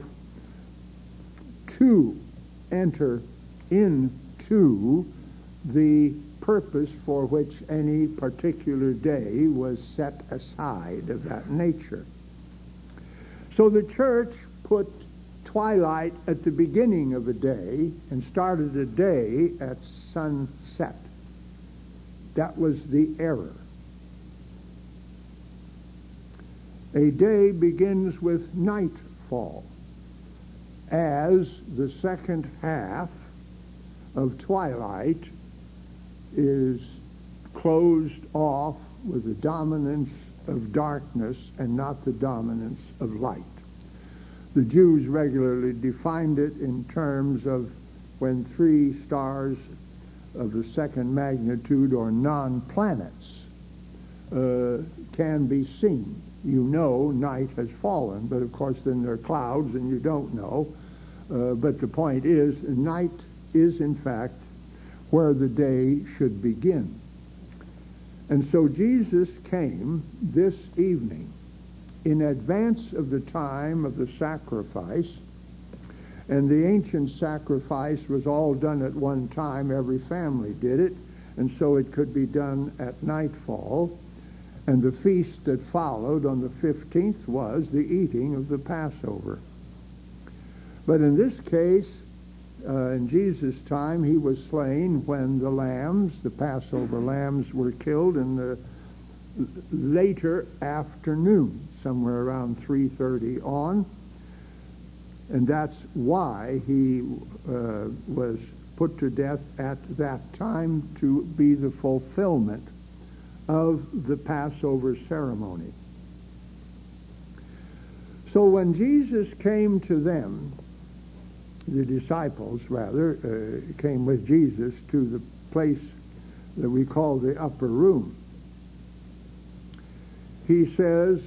to enter into the purpose for which any particular day was set aside of that nature. So the church put twilight at the beginning of a day and started a day at sunset. That was the error. A day begins with nightfall, as the second half of twilight is closed off with the dominance of darkness and not the dominance of light. The Jews regularly defined it in terms of when three stars of the second magnitude, or non-planets, uh, can be seen. You know night has fallen, but of course then there are clouds and you don't know. Uh, but the point is, night is in fact where the day should begin. And so Jesus came this evening in advance of the time of the sacrifice. And the ancient sacrifice was all done at one time. Every family did it. And so it could be done at nightfall. And the feast that followed on the fifteenth was the eating of the Passover. But in this case, uh, in Jesus' time, he was slain when the lambs, the Passover lambs, were killed in the later afternoon, somewhere around three thirty on. And that's why he uh, was put to death at that time, to be the fulfillment of the Passover ceremony. So when Jesus came to them, the disciples rather, uh, came with Jesus to the place that we call the upper room, he says,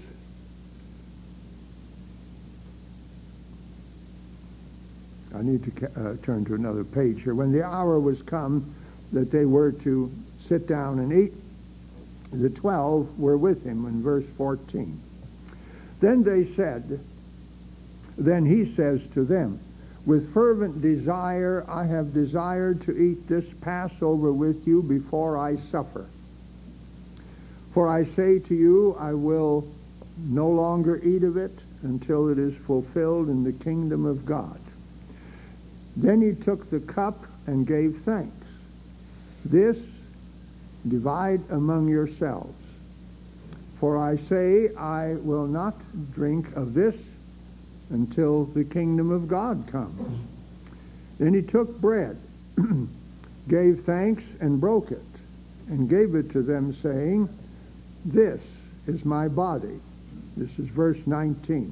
I need to uh, turn to another page here. When the hour was come that they were to sit down and eat, the twelve were with him, in verse fourteen. Then they said, then he says to them, with fervent desire I have desired to eat this Passover with you before I suffer. For I say to you, I will no longer eat of it until it is fulfilled in the kingdom of God. Then he took the cup and gave thanks. This divide among yourselves. For I say, I will not drink of this until the kingdom of God comes. Then he took bread, gave thanks, and broke it, and gave it to them, saying, this is my body. This is verse nineteen.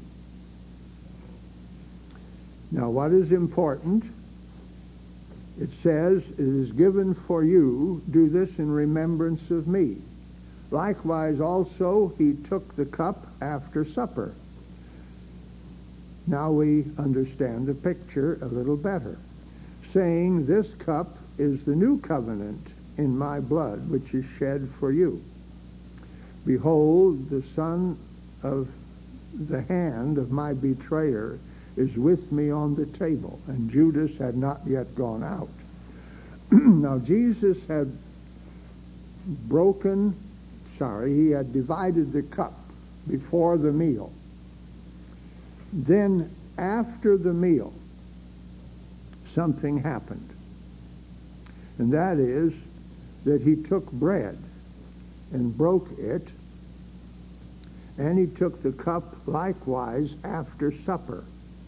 Now, what is important? It says, it is given for you, do this in remembrance of me. Likewise also he took the cup after supper. Now we understand the picture a little better, saying, this cup is the new covenant in my blood, which is shed for you. Behold, the son of the hand of my betrayer is with me on the table. And Judas had not yet gone out. Now Jesus had broken, sorry, he had divided the cup before the meal. Then after the meal, something happened. And that is that he took bread and broke it, and he took the cup likewise after supper.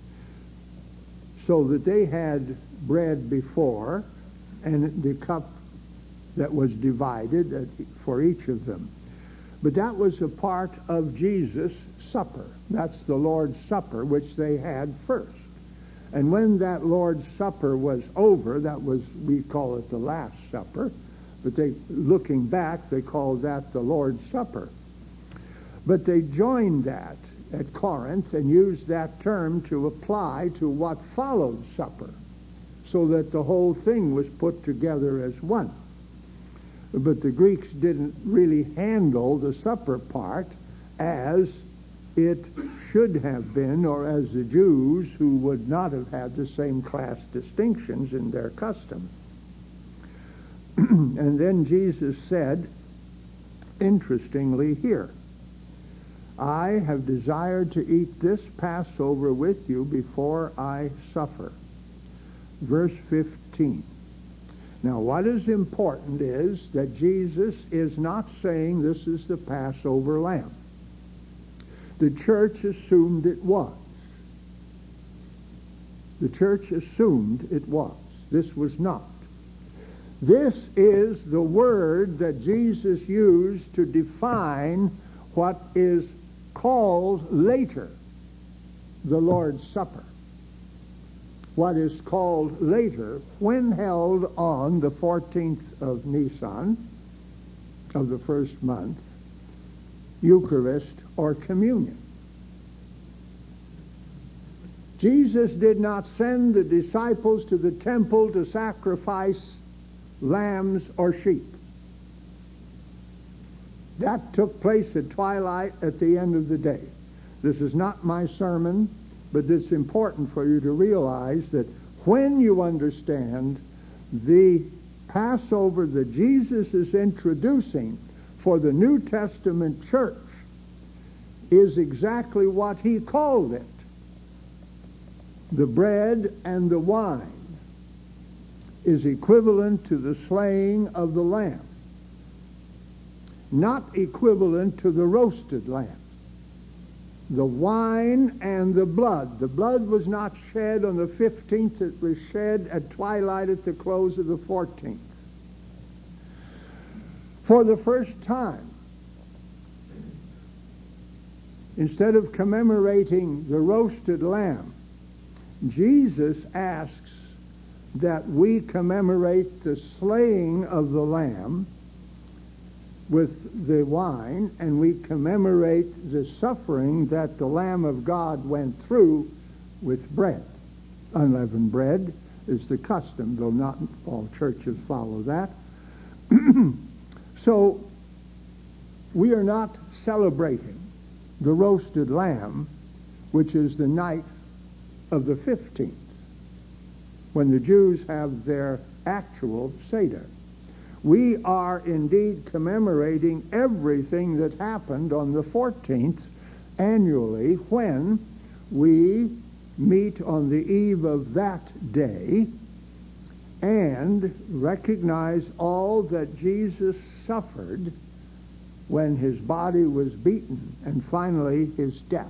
So that they had bread before and the cup that was divided for each of them. But that was a part of Jesus' supper. That's the Lord's Supper, which they had first. And when that Lord's Supper was over, that was, we call it the Last Supper, but they, looking back, they called that the Lord's Supper. But they joined that at Corinth and used that term to apply to what followed supper, so that the whole thing was put together as one. but the Greeks didn't really handle the supper part as it should have been, or as the Jews, who would not have had the same class distinctions in their customs. And then Jesus said, interestingly here, I have desired to eat this Passover with you before I suffer. Verse fifteen. Now, what is important is that Jesus is not saying this is the Passover lamb. The church assumed it was. The church assumed it was. This was not. This is the word that Jesus used to define what is called later the Lord's Supper. What is called later, when held on the fourteenth of Nisan of the first month, Eucharist or communion. Jesus did not send the disciples to the temple to sacrifice lambs or sheep. That took place at twilight at the end of the day. This is not my sermon, but it's important for you to realize that when you understand the Passover that Jesus is introducing for the New Testament church is exactly what he called it. The bread and the wine is equivalent to the slaying of the lamb, not equivalent to the roasted lamb. The wine and the blood. The blood was not shed on the fifteenth. It was shed at twilight at the close of the fourteenth. For the first time, instead of commemorating the roasted lamb, Jesus asks that we commemorate the slaying of the lamb with the wine, and we commemorate the suffering that the Lamb of God went through with bread. Unleavened bread is the custom, though not all churches follow that. So we are not celebrating the roasted lamb, which is the night of the fifteenth, when the Jews have their actual Seder. We are indeed commemorating everything that happened on the fourteenth annually, when we meet on the eve of that day and recognize all that Jesus suffered when his body was beaten and finally his death.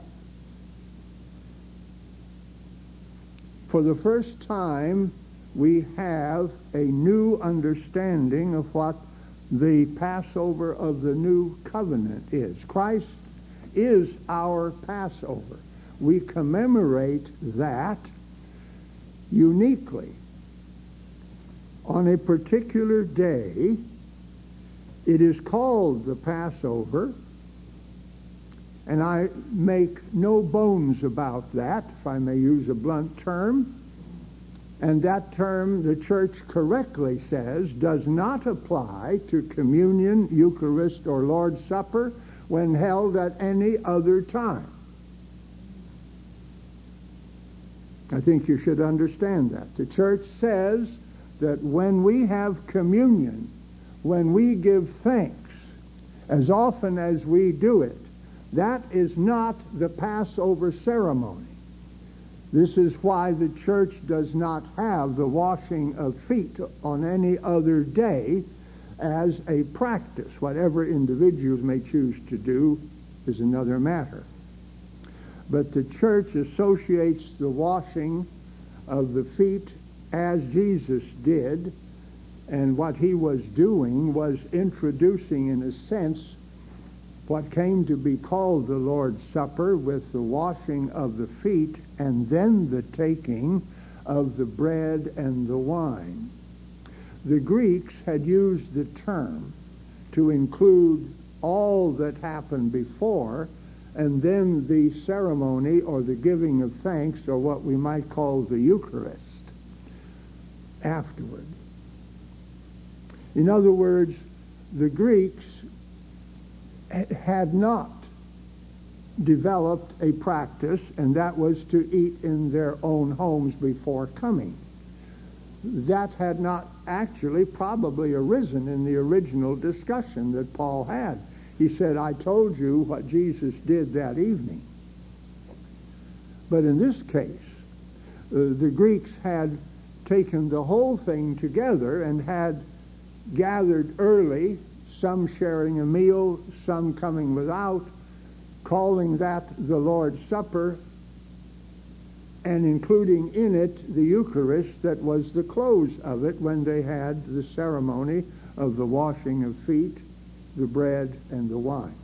For the first time, we have a new understanding of what the Passover of the new covenant is. Christ is our Passover. We commemorate that uniquely. On a particular day, it is called the Passover, and I make no bones about that, if I may use a blunt term. And that term, the church correctly says, does not apply to communion, Eucharist, or Lord's Supper when held at any other time. I think you should understand that. The church says that when we have communion, when we give thanks, as often as we do it, that is not the Passover ceremony. This is why the church does not have the washing of feet on any other day as a practice. Whatever individuals may choose to do is another matter. But the church associates the washing of the feet as Jesus did, and what he was doing was introducing, in a sense, what came to be called the Lord's Supper, with the washing of the feet and then the taking of the bread and the wine. The Greeks had used the term to include all that happened before, and then the ceremony or the giving of thanks, or what we might call the Eucharist, afterward. In other words, the Greeks had not developed a practice, and that was to eat in their own homes before coming. That had not actually probably arisen in the original discussion that Paul had. He said, I told you what Jesus did that evening. But in this case, uh, the Greeks had taken the whole thing together and had gathered early, some sharing a meal, some coming without, calling that the Lord's Supper, and including in it the Eucharist that was the close of it when they had the ceremony of the washing of feet, the bread, and the wine.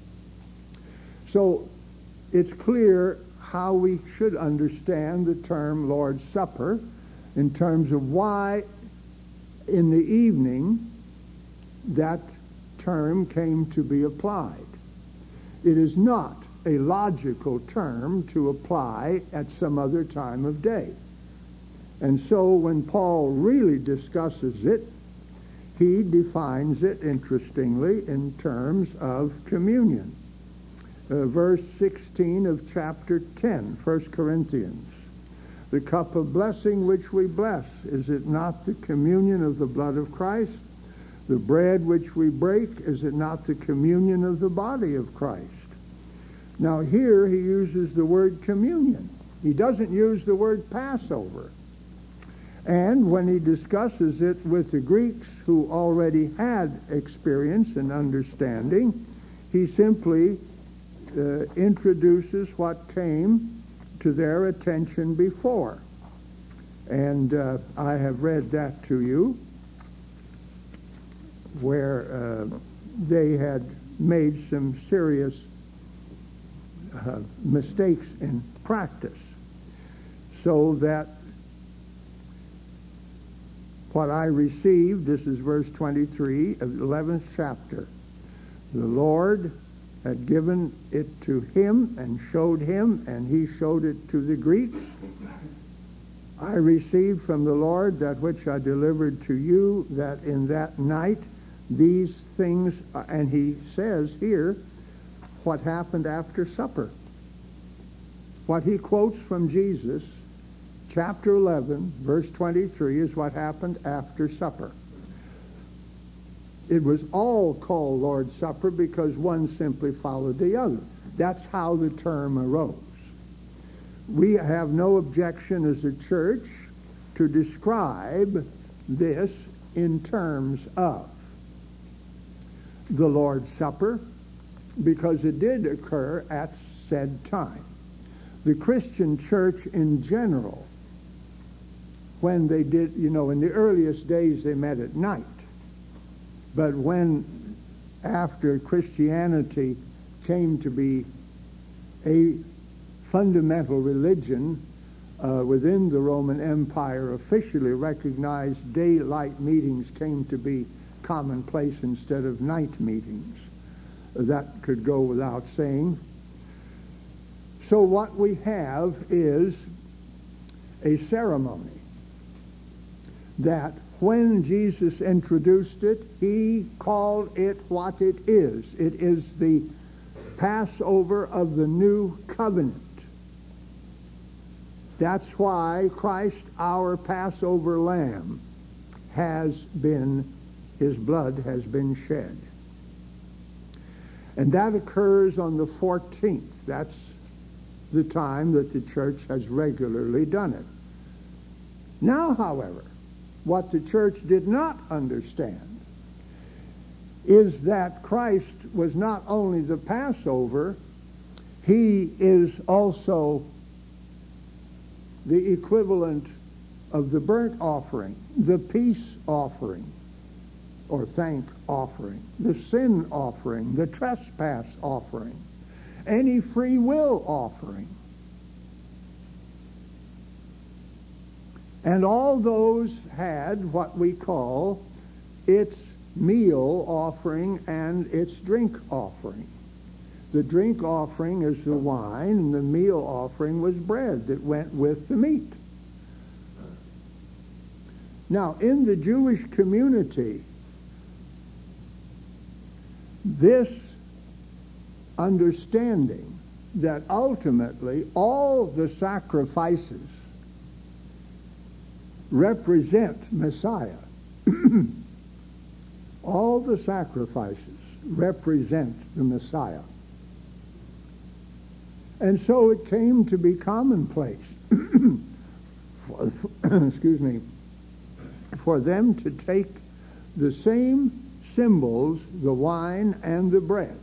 So it's clear how we should understand the term Lord's Supper in terms of why in the evening that term came to be applied. It is not a logical term to apply at some other time of day. And so when Paul really discusses it, he defines it, interestingly, in terms of communion. Uh, verse sixteen of chapter ten, First Corinthians. The cup of blessing which we bless, is it not the communion of the blood of Christ? The bread which we break, is it not the communion of the body of Christ? Now here he uses the word communion. He doesn't use the word Passover. And when he discusses it with the Greeks who already had experience and understanding, he simply uh, introduces what came to their attention before. And uh, I have read that to you, where uh, they had made some serious uh, mistakes in practice, so that what I received, this is verse twenty-three of the eleventh chapter, the Lord had given it to him and showed him, and he showed it to the Greeks. I received from the Lord that which I delivered to you, that in that night these things, and he says here what happened after supper. What he quotes from Jesus, chapter eleven, verse twenty-three, is what happened after supper. It was all called Lord's Supper because one simply followed the other. That's how the term arose. We have no objection as a church to describe this in terms of the Lord's Supper, because it did occur at said time. The Christian church in general, when they did, you know, in the earliest days they met at night. But when, after Christianity came to be a fundamental religion uh, within the Roman Empire, officially recognized daylight meetings came to be commonplace instead of night meetings. That could go without saying. So what we have is a ceremony that when Jesus introduced it, he called it what it is. It is the Passover of the new covenant. That's why Christ, our Passover lamb, has been, his blood has been shed. And that occurs on the fourteenth. That's the time that the church has regularly done it. Now, however, what the church did not understand is that Christ was not only the Passover, he is also the equivalent of the burnt offering, the peace offering, or thank offering, the sin offering, the trespass offering, any free will offering. And all those had what we call its meal offering and its drink offering. The drink offering is the wine, and the meal offering was bread that went with the meat. Now, in the Jewish community, This understanding that ultimately all the sacrifices represent Messiah. All the sacrifices represent the Messiah. And so it came to be commonplace for, excuse me, for them to take the same symbols, the wine and the bread,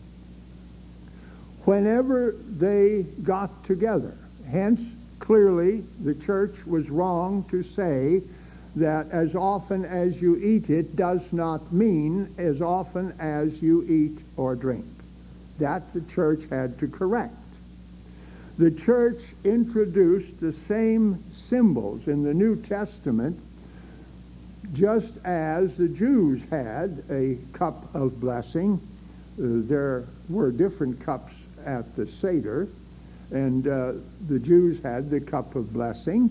whenever they got together. Hence, clearly, the church was wrong to say that as often as you eat it does not mean as often as you eat or drink. That the church had to correct. The church introduced the same symbols in the New Testament, just as the Jews had a cup of blessing. Uh, there were different cups at the Seder, and uh, the Jews had the cup of blessing.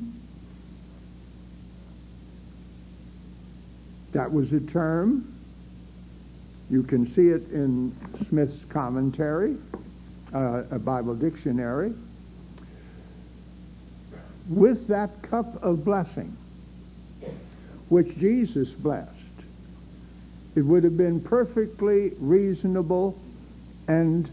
That was a term. You can see it in Smith's commentary, uh, a Bible dictionary. With that cup of blessing, which Jesus blessed, it would have been perfectly reasonable and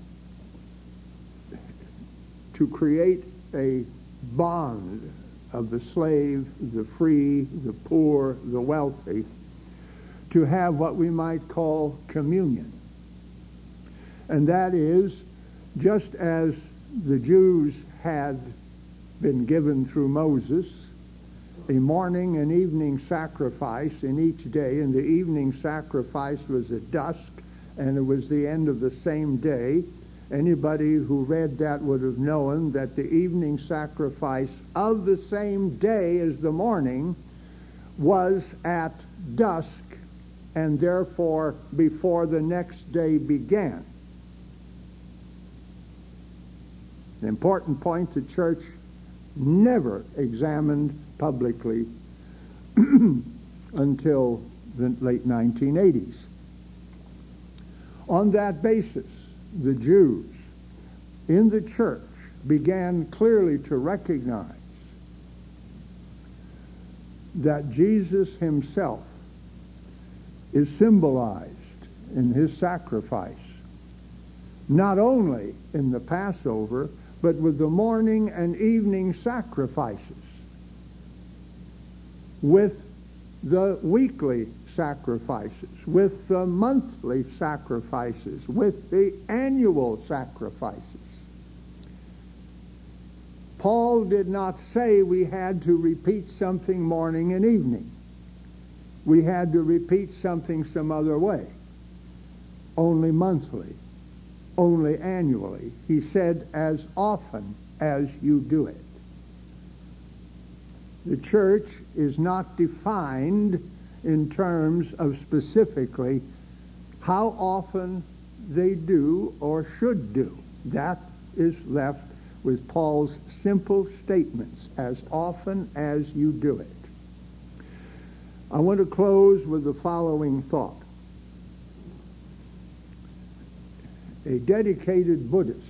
to create a bond of the slave, the free, the poor, the wealthy, to have what we might call communion. And that is, just as the Jews had been given through Moses a morning and evening sacrifice in each day, and the evening sacrifice was at dusk, and it was the end of the same day. Anybody who read that would have known that the evening sacrifice of the same day as the morning was at dusk, and therefore before the next day began. An important point the church never examined publicly until the late nineteen eighties. On that basis, the Jews in the church began clearly to recognize that Jesus himself is symbolized in his sacrifice, not only in the Passover, but with the morning and evening sacrifices, with the weekly sacrifices, with the monthly sacrifices, with the annual sacrifices. Paul did not say we had to repeat something morning and evening. We had to repeat something some other way, only monthly, only annually. He said, as often as you do it. The church is not defined in terms of specifically how often they do or should do. That is left with Paul's simple statements, as often as you do it. I want to close with the following thought. A dedicated Buddhist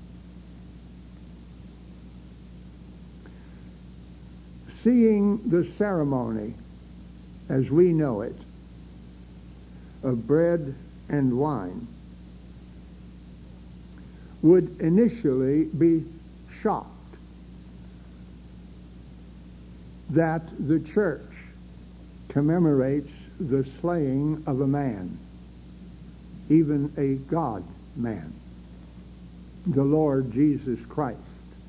seeing the ceremony as we know it of bread and wine would initially be shocked that the church commemorates the slaying of a man, even a God man, the Lord Jesus Christ.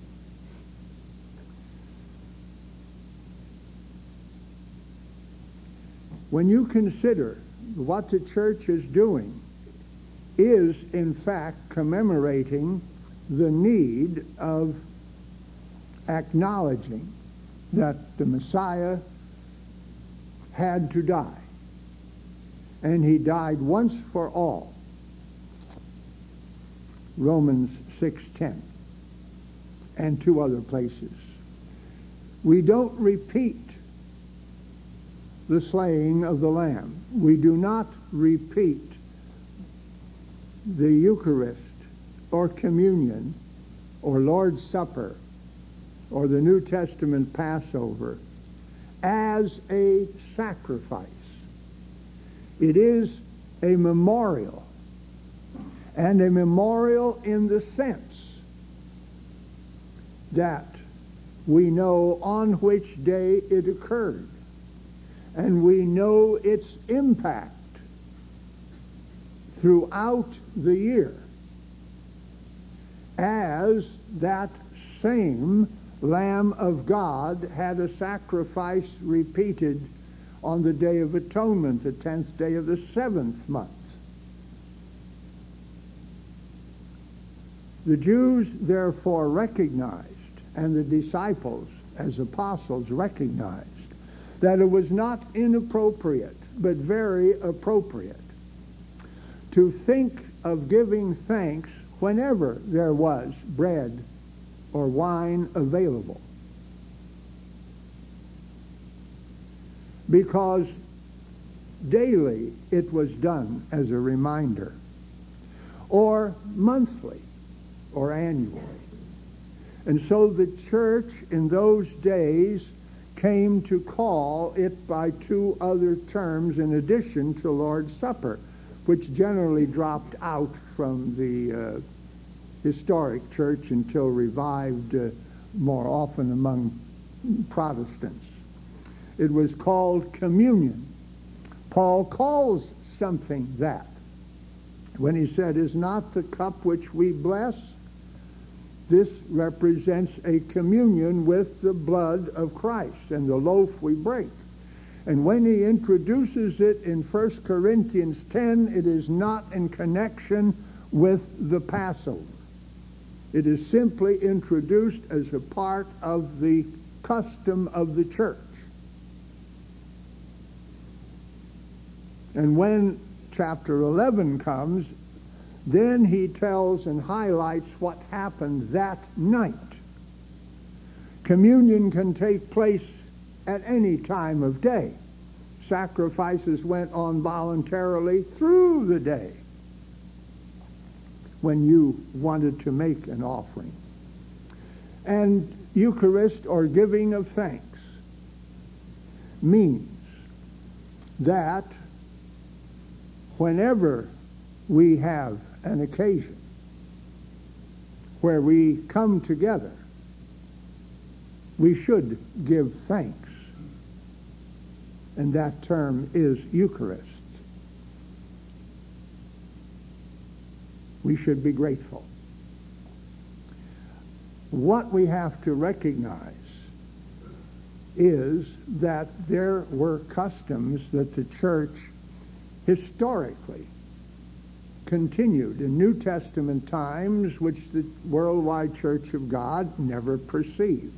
When you consider what the church is doing is in fact commemorating the need of acknowledging that the Messiah had to die, and he died once for all. Romans six ten, and two other places. We don't repeat the slaying of the Lamb. We do not repeat the Eucharist or communion or Lord's Supper or the New Testament Passover as a sacrifice. It is a memorial, and a memorial in the sense that we know on which day it occurred, and we know its impact throughout the year, as that same Lamb of God had a sacrifice repeated on the Day of Atonement, the tenth day of the seventh month. The Jews therefore recognized, and the disciples as apostles recognized, that it was not inappropriate, but very appropriate, to think of giving thanks whenever there was bread or wine available. Because daily it was done as a reminder, or monthly or annually. And so the church in those days came to call it by two other terms in addition to Lord's Supper, which generally dropped out from the uh, historic church until revived uh, more often among Protestants. It was called communion. Paul calls something that when he said, "Is not the cup which we bless?" This represents a communion with the blood of Christ and the loaf we break. And when he introduces it in First Corinthians ten, it is not in connection with the Passover. It is simply introduced as a part of the custom of the church. And when chapter eleven comes, then he tells and highlights what happened that night. Communion can take place at any time of day. Sacrifices went on voluntarily through the day when you wanted to make an offering. And Eucharist, or giving of thanks, means that whenever we have an occasion where we come together, we should give thanks. And that term is Eucharist. We should be grateful. What we have to recognize is that there were customs that the church historically continued in New Testament times, which the worldwide Church of God never perceived.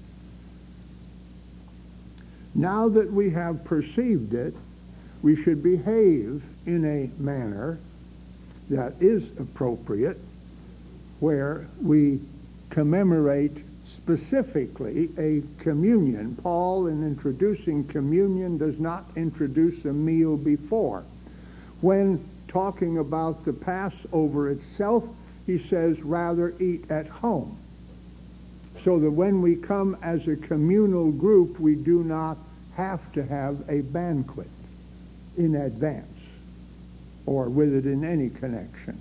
Now that we have perceived it, we should behave in a manner that is appropriate, where we commemorate specifically a communion. Paul, in introducing communion, does not introduce a meal before. When talking about the Passover itself, he says, rather eat at home. So that when we come as a communal group, we do not have to have a banquet in advance or with it in any connection.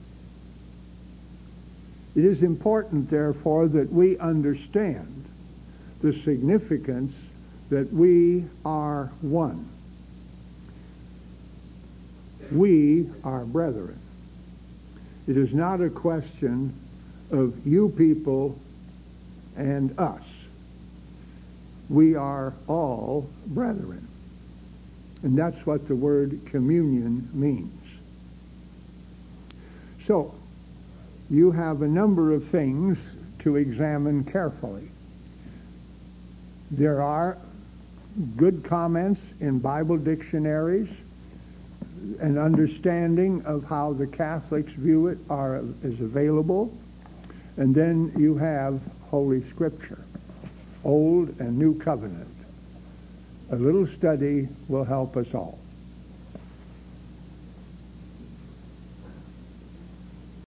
It is important, therefore, that we understand the significance that we are one. We are brethren. It is not a question of you people and us. We are all brethren. And that's what the word communion means. So, you have a number of things to examine carefully. There are good comments in Bible dictionaries. An understanding of how the Catholics view it are, is available. And then you have Holy Scripture, Old and New Covenant. A little study will help us all.